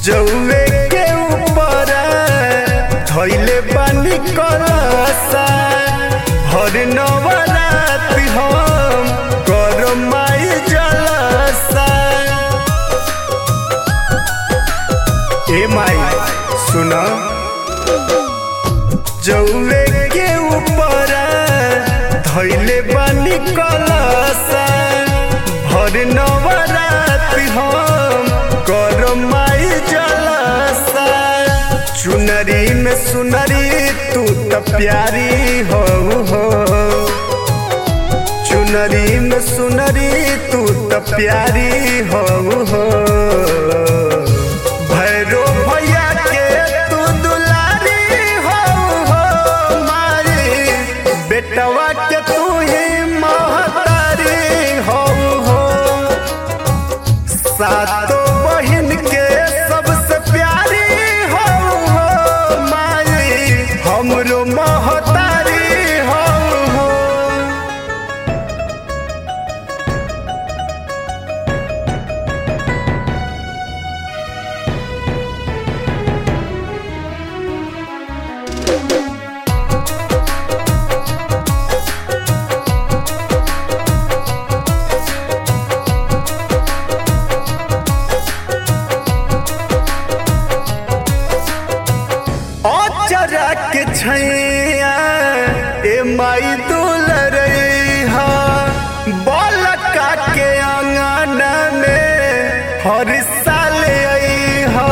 जौवे के ऊपर धइले बानी कलसा हर नवरात हम कर माई जलसा। ए माई सुना जौवे के ऊपर धइले बानी कलसा हर नवरात हम कर माई जलसा। चुनरी में सुनरी तू त प्यारी हो चुनरी में सुनरी तू त प्यारी हो भैरो भैया के तू दुलारी हो मारी बेटवा के तू ही महतारी हो सातों बहन के सबसे प्यारी हो माई हमरो महतारी हो। चरा के छैया ए माई दुलरैहा बालका के आंगन में हर साल अइहा।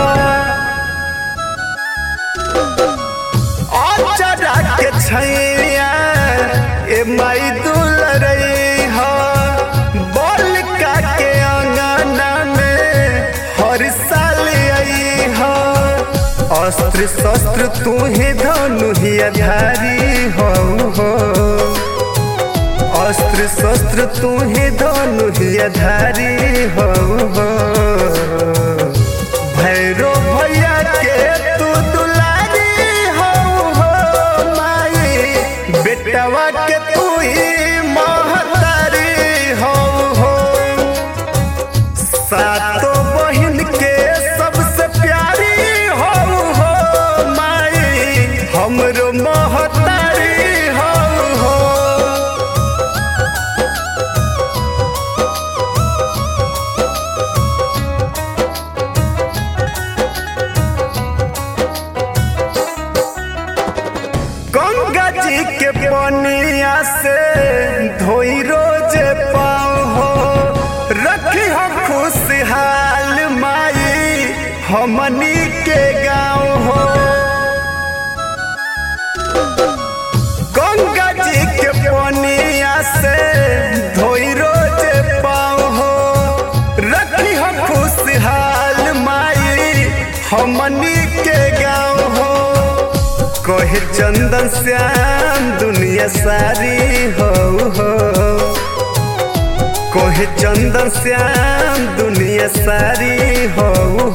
चरा के छैया ए माई दुलरैहा बालका के आंगन में हर साल अइहा। अस्त्र शस्त्र तू ही धनु ही आधारी हो अस्त्र शस्त्र तू ही धनु ही आधारी हो भैरो भैया के तू दुलारी हो माई बेटवा के तू ही महतारी हो सातों बहन के सबसे प्यारी हमरो महतारी हो। गंगा जी के पनिया से धोई रोज पाओ हो रखी हो खुशहाल माई हमनी के गाँव हो। गंगा जी के पनिया से धोई रोज पाओ हो रखी हो खुशहाल माई हमनी के गाँव हो। कहे चंदन श्याम दुनिया सारी हो कहे चंदन श्याम दुनिया सारी हो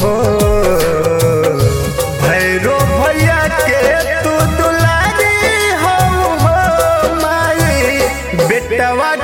भैरो भैया के तू दुलारी हो माई बेटवा